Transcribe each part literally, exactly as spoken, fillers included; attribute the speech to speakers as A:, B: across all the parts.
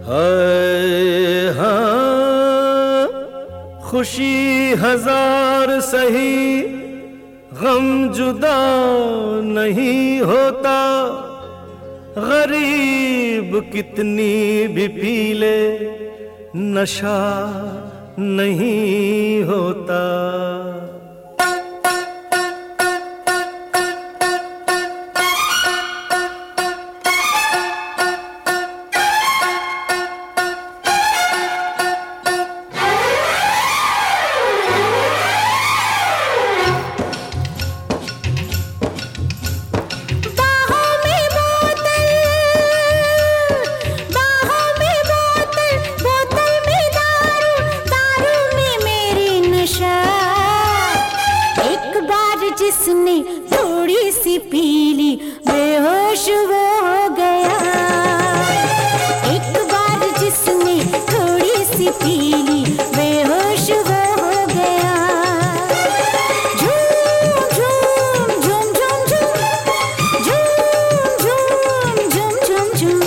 A: हाय हाँ, खुशी हजार सही गम जुदा नहीं होता, गरीब कितनी भी पी ले नशा नहीं होता।
B: जिसने थोड़ी सी पीली बेहोश वो हो गया। एक बार जिसने थोड़ी सी पीली बेहोश वो हो गया। झूम झूम झूम झूम झूम झूम झूम झूम झूम झूम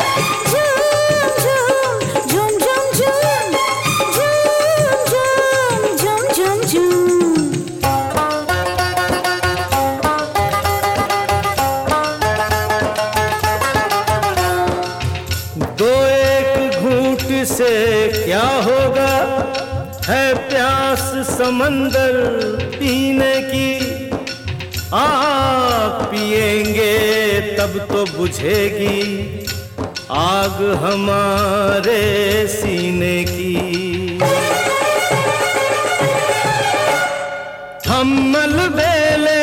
B: झूम झूम झूम झूम झूम झूम।
A: दो एक घूंट से क्या होगा, है प्यास समंदर पीने की। आग पिएंगे तब तो बुझेगी आग हमारे सीने की। हम मलबेले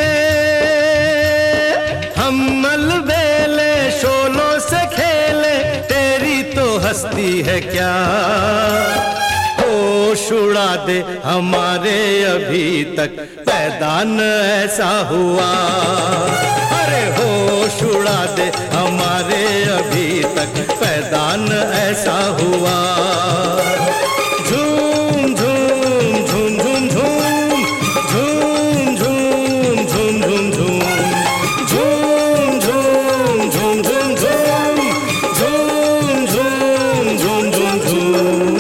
A: हम मलबेले शोलों से खेले, तेरी तो हस्ती है क्या। होश उड़ा दे हमारे अभी तक पैदा न ऐसा हुआ। अरे होश उड़ा दे हमारे अभी तक पैदा न ऐसा हुआ। झूम झूम झूम झूम झूम झूम झूम झूम झूम झूम झूम झूम झूम झूम झूम झूम झूम झूम झूम।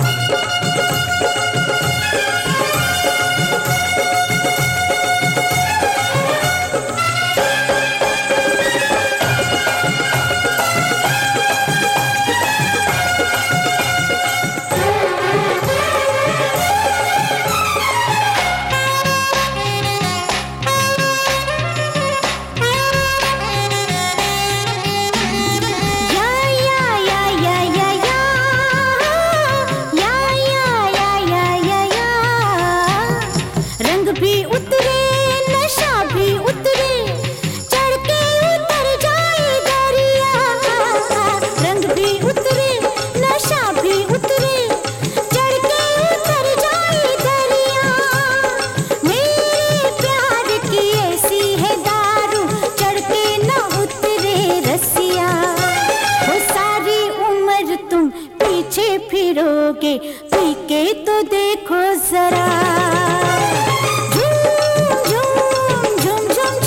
B: फिरोगे पी के तो देखो जरा। झूम झूम झूम झूम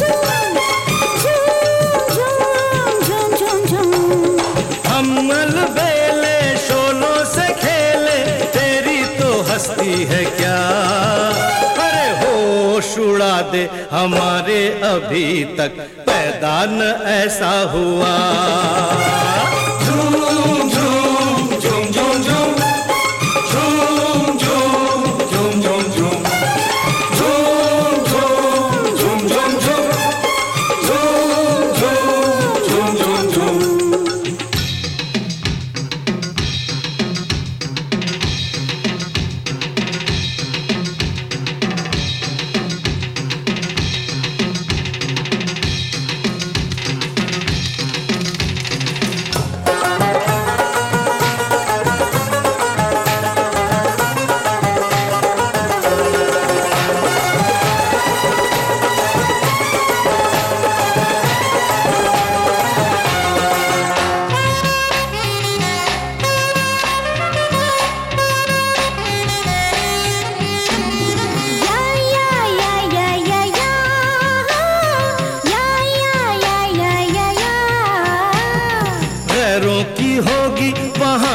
B: झूम झूम झूम झूम।
A: हम मलबेले शोलों से खेले, तेरी तो हस्ती है क्या। अरे होश उड़ा दे हमारे अभी तक पैदा न ऐसा हुआ।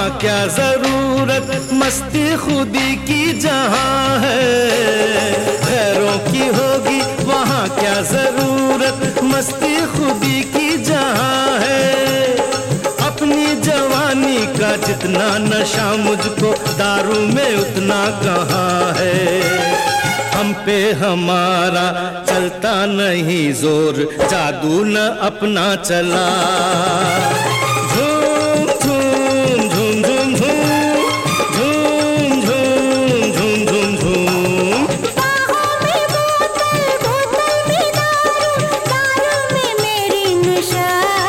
A: वहाँ क्या जरूरत मस्ती खुदी की जहाँ है। गैरों की होगी वहाँ क्या जरूरत मस्ती खुदी की जहाँ है। अपनी जवानी का जितना नशा मुझको दारू में उतना कहाँ है। हम पे हमारा चलता नहीं जोर, जादू न अपना चला। झूम झूम झूम झूम झूम झूम झूम झूम झूम झूम।
B: बाहों में बोतल, बोतल में दारू, दारू में मेरी नशा।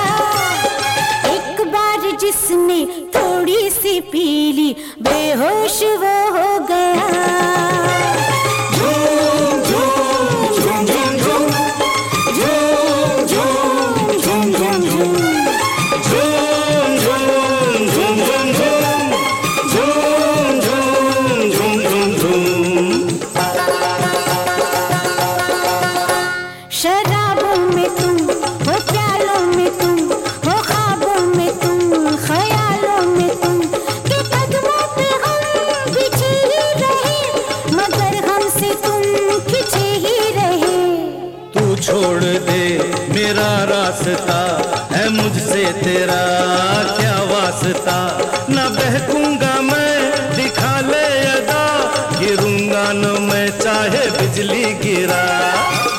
B: एक बार जिसने थोड़ी सी पी ली बेहोश वो हो गया। शराबों में तुम हो, प्यालों में तुम हो, ख्वाबों में तुम, ख्यालों में तुम, के कदमों पे हम पीछे ही रहे, मगर हमसे तुम खींचे ही रहे।
A: तू छोड़ दे मेरा रास्ता, है मुझसे तेरा क्या वास्ता। न बहकूंगा मैं दिखा ले अदा, गिरूंगा न मैं चाहे बिजली गिरा।